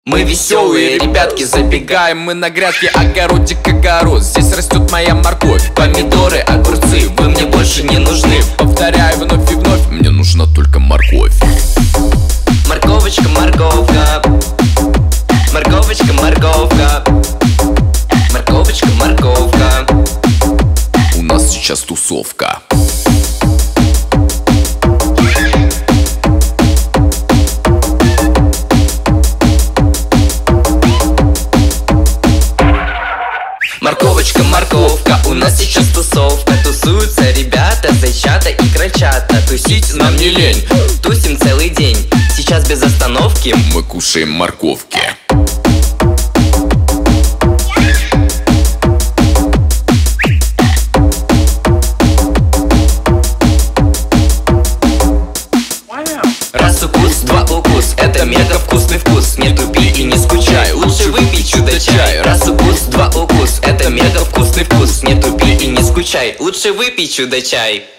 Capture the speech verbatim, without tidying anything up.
Мы веселые ребятки, забегаем мы на грядки. Огородик, огород, здесь растет моя морковь. Помидоры, огурцы, вы мне больше не нужны. Повторяю вновь и вновь, мне нужна только морковь. Морковочка, морковка. Морковочка, морковка. Морковочка, морковка. У нас сейчас тусовка. Морковочка, морковка, у нас сейчас тусовка. Тусуются ребята, зайчата и крольчата. Тусить нам не лень, тусим целый день. Сейчас без остановки мы кушаем морковки. Раз укус, два укус, это мега вкусный вкус. Не тупи и не скучай, лучше выпей чудо-чай. Раз укус, два укус, это мега вкусный вкус. Не тупи и не скучай, лучше выпей чудо-чай.